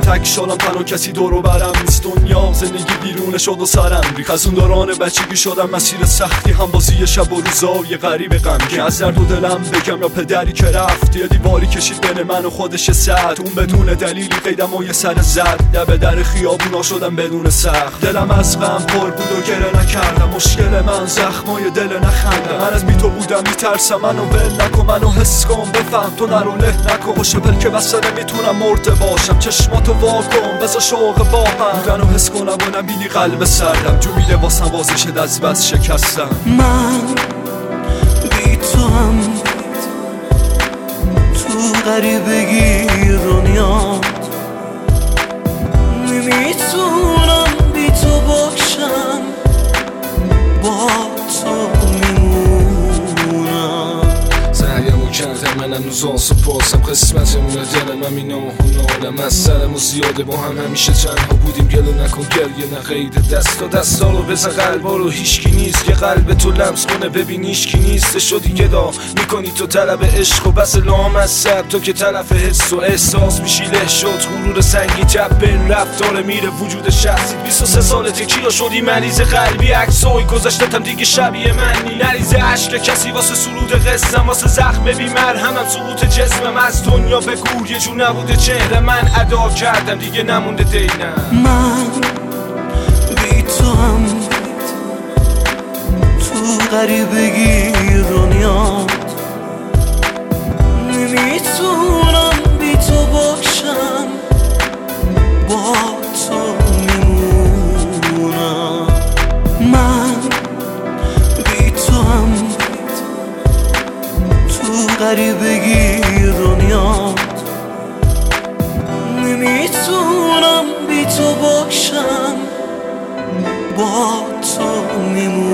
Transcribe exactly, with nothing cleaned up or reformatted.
تک شدم تنها کسی دورو برم نیست دنیا زندگی بیرون شد و سرم ریخ از اون دوران بچگی شدم مسیر سختی هم بازی شب و روزای غریب غمگین از درد و دلم بگم یا پدری که رفت یه دیواری کشید بین من و خودش سد اون بدون دلیلی قیدم و یه سر زد دبه در خیابونا شدم بدون سخت دلم از غم پر بود و گره نکردم مشکل من زخمای دل نخنده من از بی تو بودم میترسم منو ول نکن منو حس کن بفهم تو نرو له نکن خوشبل که بسته نمیتونم مرده باشم چشماتو واکن بذار شوق با هم بودن و حس کنم و نبینی قلب سردم جو میده واسم واسه از بس شکستم من بی تو هم تو غریبگی دنیا نمیتونم بی تو باشم با تو کردم من هنوز آسو پاسم قسمتمونه دلم هم این آه و نالم از سرم و زیاده با هم همیشه تنها بودیم گلو نکن گریه نه قید دست و دستا رو بزن قلبا رو هیچکی نیست که قلب تو لمس کنه ببین هیچکی نیست شدی گدا میکنی تو طلب عشق و بس لام از سر تو که طرف حس و احساس میشی له شد غرور سنگی جب بین رفتار میره وجود شخصی بیست و سه سالته کیا شدی مریض قلبی عکسای گذاشتم دیگه شبیه منی نریزه عشق کسی واسه سرود قصم واسه زخم ببین مرهمم سقوط جسمم از دنیا بگو یه جو نبوده چهره من ادا کردم دیگه نمونده دینم من بی تو هم تو غریبگی دنیا نمیتونم بی تو باشم با تو میمونم من بی تو هم تو غریبگی دنیا نمیتونم بی تو باشم با تو میمونم